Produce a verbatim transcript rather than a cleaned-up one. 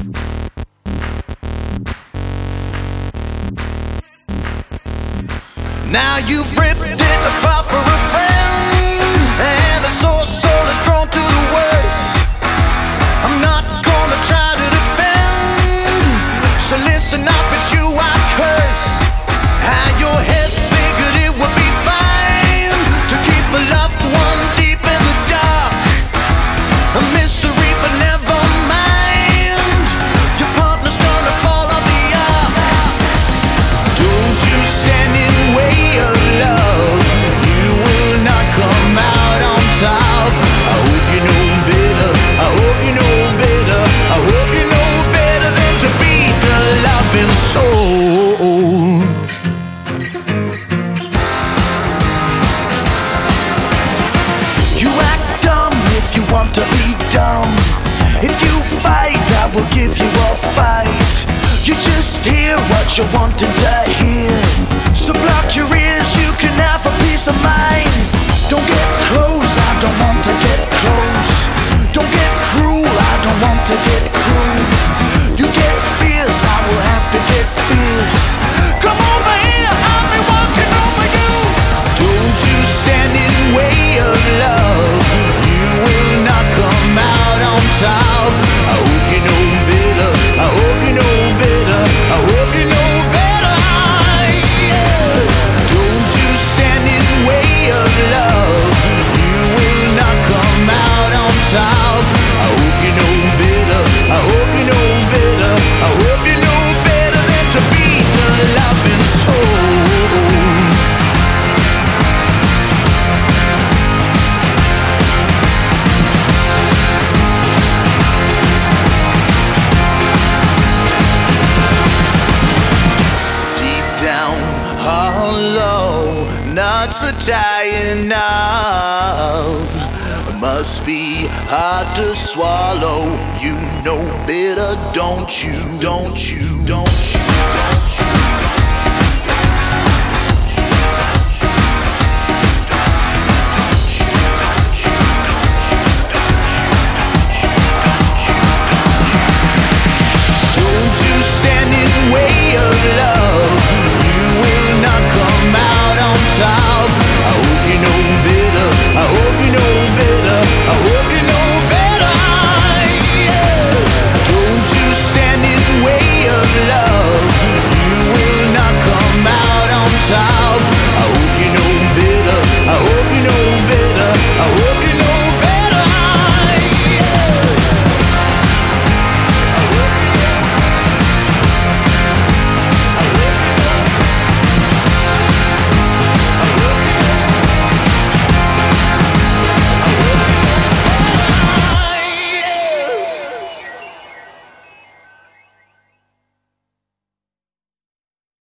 Now you've ripped it apart for a friend, and the sore soul has grown to the worst. I'm not gonna try to defend, so listen up, it's you I curse. How your head figured it would be fine to keep a loved one deep in the dark. A mystery, but never mind, your partner's gonna fall off the ark. Don't you stand in way of love, you will not come out on top. I hope you know better, I hope you know better, I hope you know better than to be the loving soul. You act dumb if you want to be dumb. If you fight, I will give you a fight. You just hear what you're wanting to hear, so block your ears, you can have a peace of mind. Don't get close, I don't want to get close. Don't get cruel, I don't want to get cruel. You get fierce, I will have to get fierce. Come over here, I'll be walking over you. Don't you stand in way of love, you will not come out on top. I hope you know better, I hope you know better, I hope you know better. Yeah. Don't you stand in way of love, you will not come out on top. I hope you know better, I hope you know better, I hope you know better than to be the loving soul. Down hollow, nuts are tying up. Must be hard to swallow. You know better, don't you? Don't you? Don't you? Don't you?